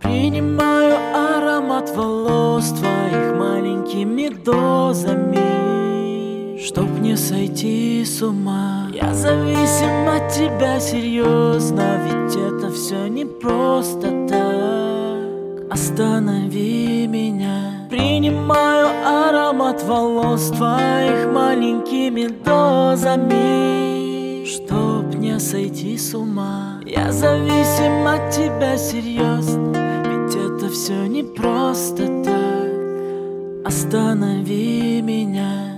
Принимаю аромат волос твоих маленькими дозами, чтоб не сойти с ума. Я зависим от тебя серьезно, ведь это все не просто так. Останови меня. Принимаю аромат волос твоих маленькими дозами, чтоб не сойти с ума. Я зависим от тебя серьезно, ведь это все не просто так. Останови меня.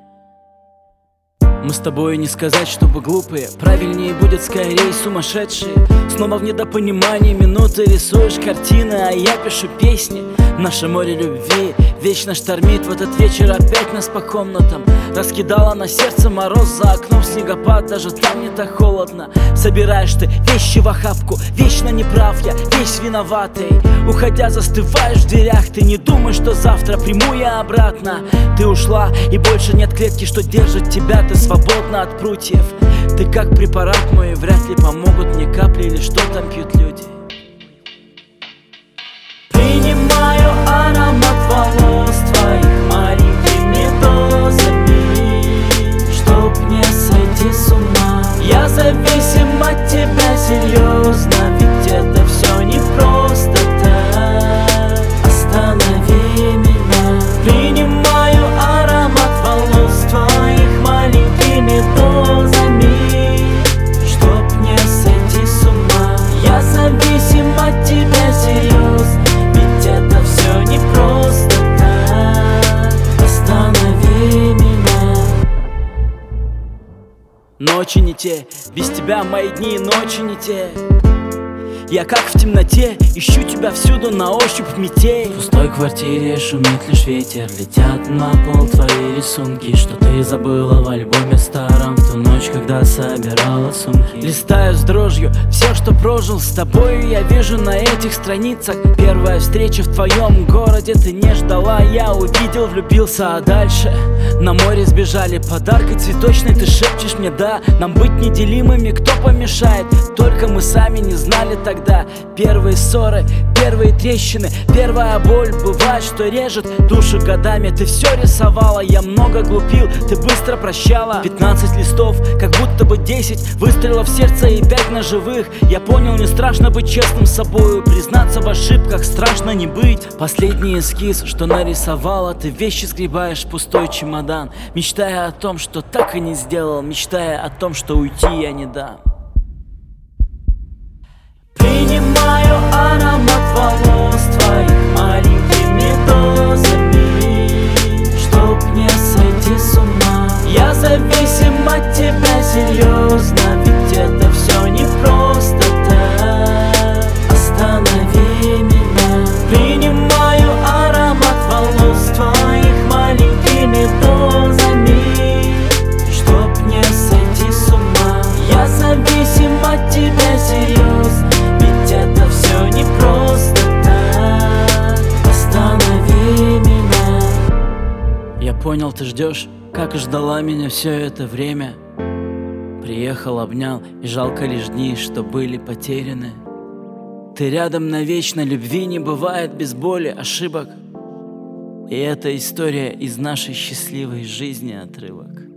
Мы с тобой не сказать, чтобы глупые, правильнее будет скорее сумасшедшие. Снова в недопонимании минуты рисуешь картины, а я пишу песни. Наше море любви вечно штормит. В этот вечер опять нас по комнатам раскидала на сердце мороз. За окном снегопад, даже там не так холодно. Собираешь ты вещи в охапку, вечно неправ я, весь виноватый. Уходя застываешь в дверях, ты не думай, что завтра приму я обратно. Ты ушла и больше нет клетки, что держит тебя, ты свободна от прутьев. Ты как препарат мой, вряд ли помогут мне капли или что там пьют люди. Принимаю аромат волос твоих маленькими дозами, чтоб не сойти с ума. Я зависим от тебя серьезно, ведь это все не просто так. Останови меня. Принимаю аромат волос твоих маленькими дозами, чтоб не сойти с ума. Я зависим от тебя серьезно, ведь это все не просто так. Останови меня. Ночи не те, без тебя мои дни и ночи не те. Я как в темноте, ищу тебя всюду на ощупь метель. В пустой квартире шумит лишь ветер, летят на пол твои рисунки, что ты забыла в альбоме старом в ту ночь, когда собирала сумки. Листаю с дрожью все, что прожил с тобой, я вижу на этих страницах. Первая встреча в твоем городе, ты не ждала, я увидел, влюбился, а дальше на море сбежали. Подаркой цветочной ты шепчешь мне да, нам быть неделимыми кто помешает? Только мы сами не знали тогда. Первые ссоры, первые трещины, первая боль. Бывает, что режет душу годами. Ты все рисовала, я много глупил, ты быстро прощала. 15 листов, как будто бы 10 выстрелов в сердце и 5 ножевых. Я понял, не страшно быть честным с собой, признаться в ошибках страшно не быть. Последний эскиз, что нарисовала, ты вещи сгребаешь в пустой чемодан, мечтая о том, что так и не сделал, мечтая о том, что уйти я не дам. Принимаю аромат волос твоих маленькими дозами, чтоб не сойти с ума. Я зависим от тебя серьезно, ведь это все не просто так. Останови меня. Принимаю аромат волос твоих маленькими дозами, чтоб не сойти с ума. Я зависим от тебя серьезно, это все не просто так. Останови меня. Я понял, ты ждешь, как и ждала меня все это время. Приехал, обнял, и жалко лишь дни, что были потеряны. Ты рядом навечно, любви не бывает без боли, ошибок. И это история из нашей счастливой жизни отрывок.